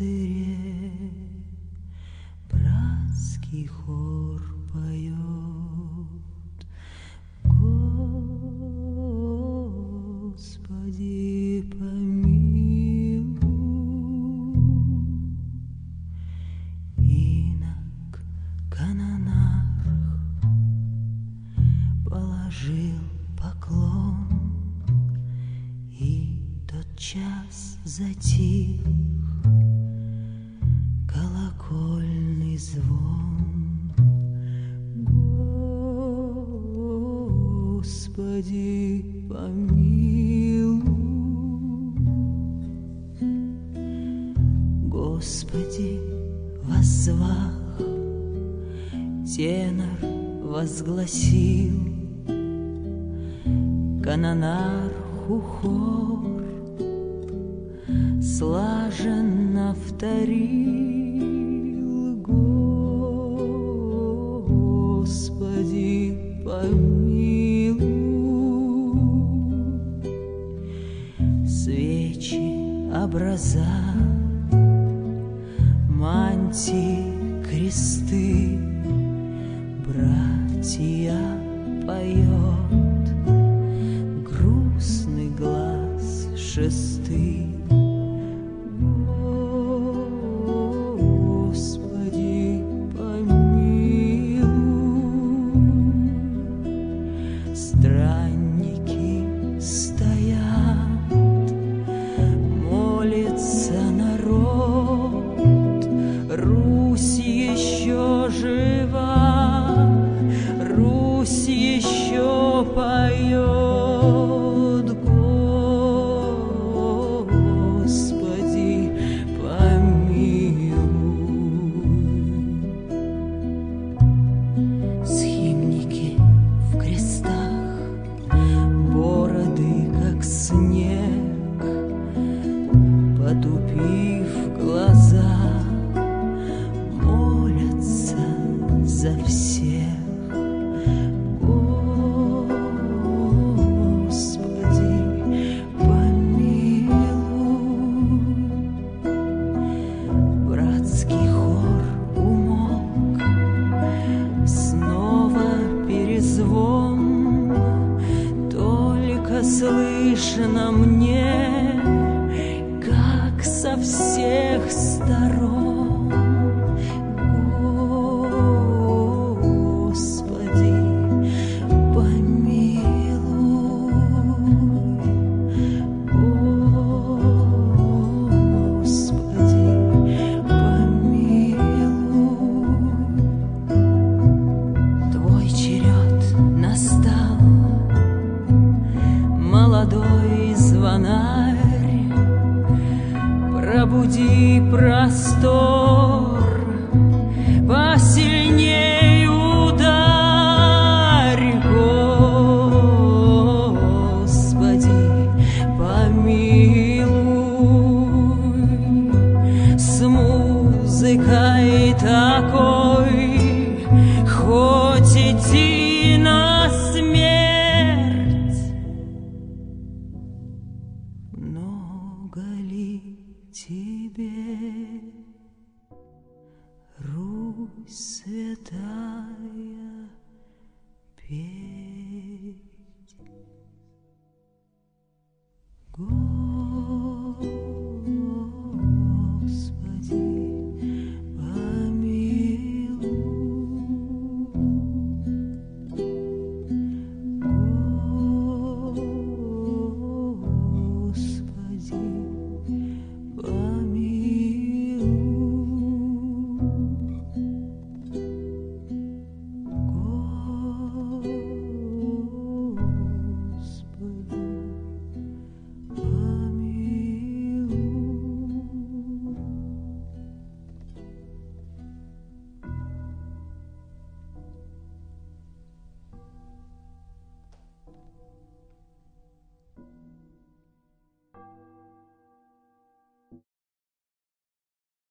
монастыре братский хор поет. Господи, помилуй. Инок канонарх положил поклон, и тотчас затих колокольный звон. Господи, помилуй. Господи, воззвах, тенор возгласил, канонарху хор слаженно вторил. Господи, помилуй. Свечи, образа, мантии, кресты, братья поет, грустный глаз шесты. Господи, помилуй. Странники стоят, молится народ, Русь еще жива, Русь еще поет. Господи, помилуй. Схимники в крестах, бороды как снег, потупив глаза, молятся за всех. Господи, помилуй. Братский хор умолк, снова перезвон, только слышно мне, как со всех сторон. Господи, помилуй. Господи, помилуй. Твой черед настал, молодой звонарь, пробуди простор, посильней ударь. Господи, помилуй. С музыкой такой хоть идти на смерть, много ли тебе, Русь святая, петь?